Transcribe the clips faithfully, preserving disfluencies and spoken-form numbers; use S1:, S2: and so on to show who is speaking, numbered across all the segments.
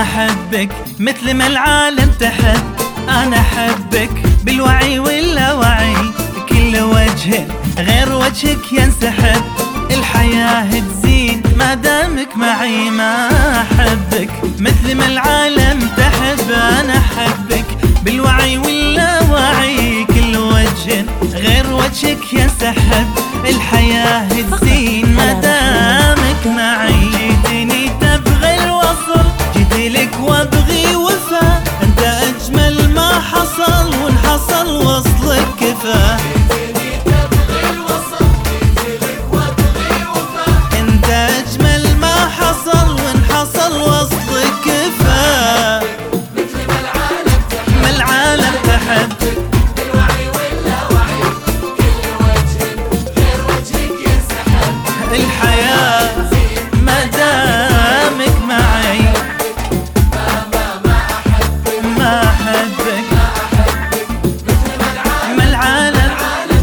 S1: أحبك مثل ما العالم تحب. أنا أحبك بالوعي واللاوعي، كل وجه غير وجهك ينسحب. الحياة تزين ما دامك معي. ما أحبك مثل ما العالم تحب. أنا أحبك بالوعي واللاوعي، كل وجه غير وجهك ينسحب. الحياة تزين ما دامك معي. جيتني تبغي الوصل، جيت لك وابغي وفا. انت اجمل ما حصل، وان حصل وصلك كفا.
S2: جيتني تبغي الوصل، جيت لك وابغي وفا.
S1: انت اجمل ما حصل، وان حصل وصلك كفا.
S2: مثل ما العالم تحب،
S1: ما العالم تحب.
S2: بالوعي واللاوعي، كل وجه غير وجهك ينسحب.
S1: الحياة ما دامك معي. ما أحبك ما العالم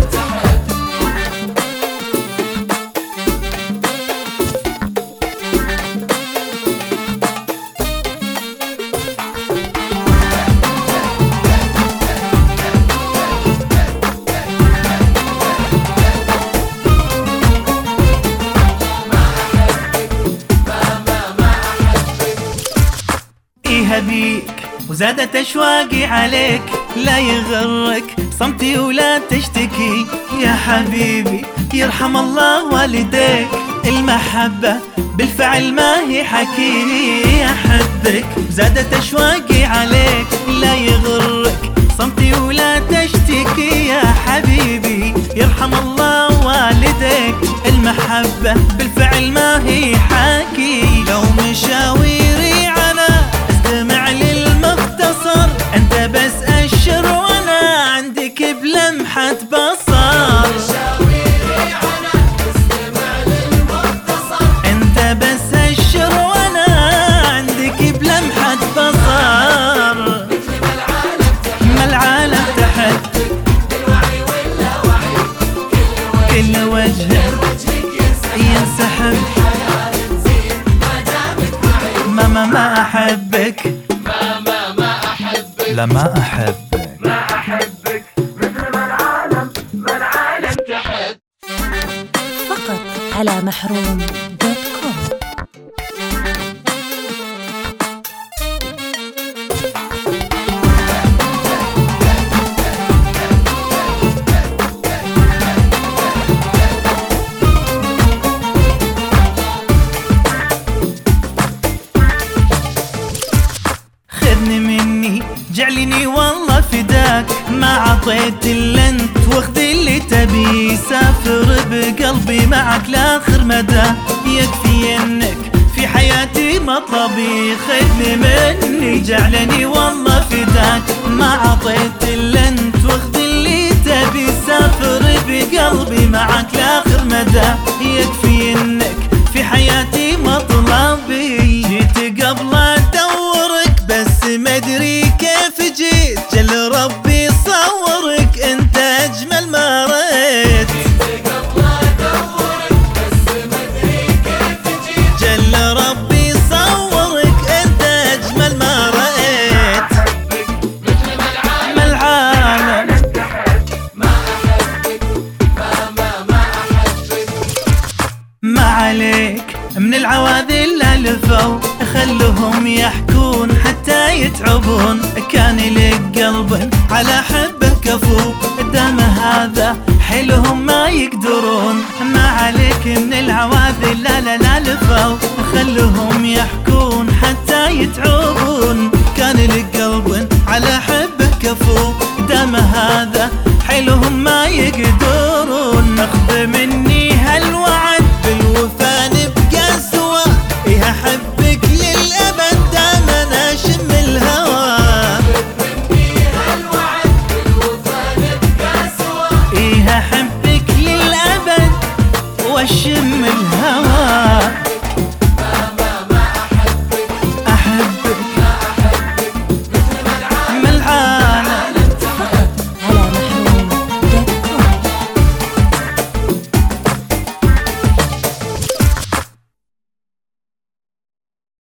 S1: إيها بيك وزادت أشواقي عليك. لا يغرك صمتي ولا تشتكي يا حبيبي، يرحم الله والديك. المحبة بالفعل ما هي حكي. أحبك زادت أشواقي عليك. لا يغرك صمتي ولا تشتكي يا حبيبي، يرحم الله والديك. المحبة بالفعل ما هي حكي. لو مشاويري أنا استمع للمختصر. انت بس أشر وانا عندك بلمحة بصر.
S2: مشاويري أنا استمع للمختصر.
S1: انت بس أشر وانا عندك بلمحة بصر.
S2: مثل ما العالم تحب،
S1: ما العالم تحب.
S2: بالوعي واللاوعي،
S1: كل وجه
S2: وجهك ينسحب.
S1: ينسحب.
S2: الحياة تزين ما دامك معي.
S1: ما ما ما أحبك.
S2: ما ما ما أحبك،
S1: لا ما أحبك.
S2: ما أحبك مثل ما العالم ما العالم تحب.
S3: فقط على محروم دوت كوم.
S1: خذني مني جعلني والله فداك. ما عطيت الا انت واخذ اللي تبي. سافر بقلبي معك لاخر مدى. يكفي انك في حياتي مطلبي. خذني مني جعلني والله فداك. ما عطيت الا انت واخذ اللي تبي. سافر بقلبي معك لاخر مدى. يكفي انك في حياتي مطلبي. جيت قبل ادورك بس ما ادري كيف جيت. جل ربي صورك انت اجمل ما ريت.
S2: قبل أدورك بس ما أدري كيف جيت.
S1: جل ربي صورك انت اجمل ما ريت.
S2: مثل ما العالم
S1: ما العالم
S2: ما أحبك، ما ما ما أحبك.
S1: ما عليك من العواذل الفوا. خلهم يحكون حتى يتعبون. كان لك قلب على حبه كفو. دام هذا حيلهم ما يقدرون. ما عليك من العواذل لا لا لا لفوا. خلهم يحكون حتى يتعبون. كان لك قلب على حبه كفو. دام هذا حيلهم ما يقدرون. اخذ مني هالوعد